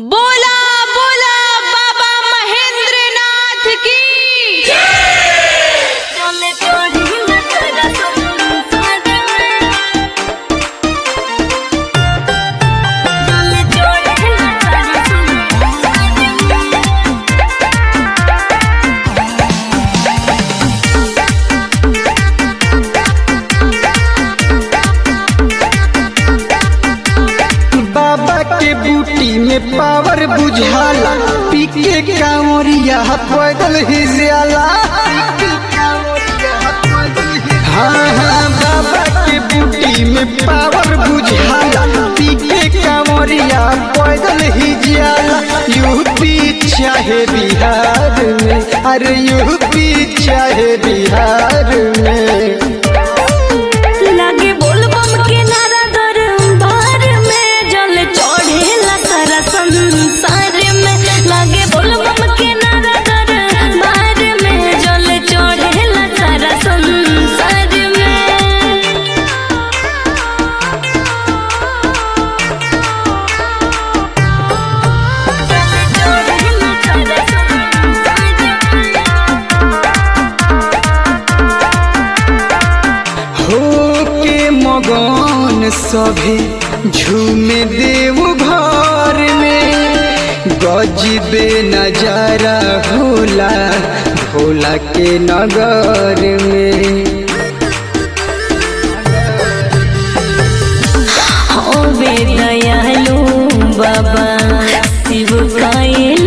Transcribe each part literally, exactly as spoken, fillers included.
बोला बोला बाबा महेंद्र नाथ की चले चढ़ी नजरा संसार में चले चढ़ी नजरा संसार में बाबा के बूटी में पावर बुझाला, पी के कांवरिया पैदल ही जाला। हाँ हाँ बाबा के बूटी में पावर बुझाला, पी के कांवरिया पैदल ही जाला। यूपी चाहे बिहार में, अरे यूपी चाहे बिहार में लागे बोलबम के नारा दरबार में जल चढ़ेला सारा संसार में। लागे बोलबम के नारा दरबार में जल चढ़ेला सारा संसार में। जल चढ़ेला सारा संसार हो के मगन सभे झूमे देव घर में, गजबे नजारा होला भोला के नगर में। होवे दयालु बाबा शिव कैलासी,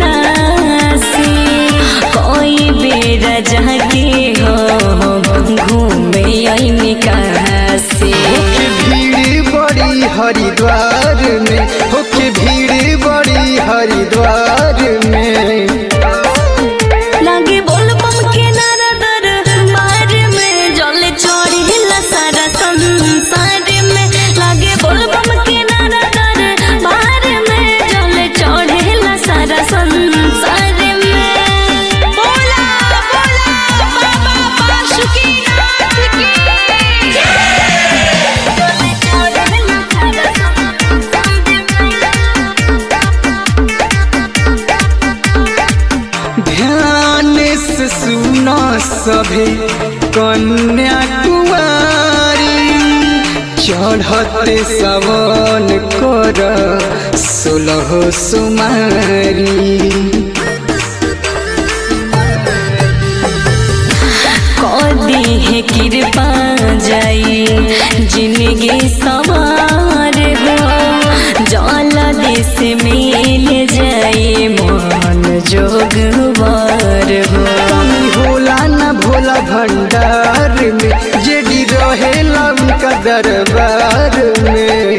कोई बेरा जाके हो घूमे आईने काशी। होके भीड़ बड़ी हरिद्वार में, होके भीड़ बड़ी हरिद्वार में। लागे बोलबम के नारा दरबार में जल चढ़ेला सारा संसार में। लागे बोलबम के नारा दरबार में जल चढ़ेला सारा संसार में। बोला बोला बाबा बासुकीनाथ की जल चढ़ेला सारा संसार ध्यान से सुना सभे कन्या कुमारी, चढ़ते सवन कर सोलह सुमारी। कदी है कृपा जाई जिंदगी सवार हो, जल देश मिल जाई मन जोगवार हो। कमी होला न भोला भंडार में, जेडी रहेला उनका दरबार में।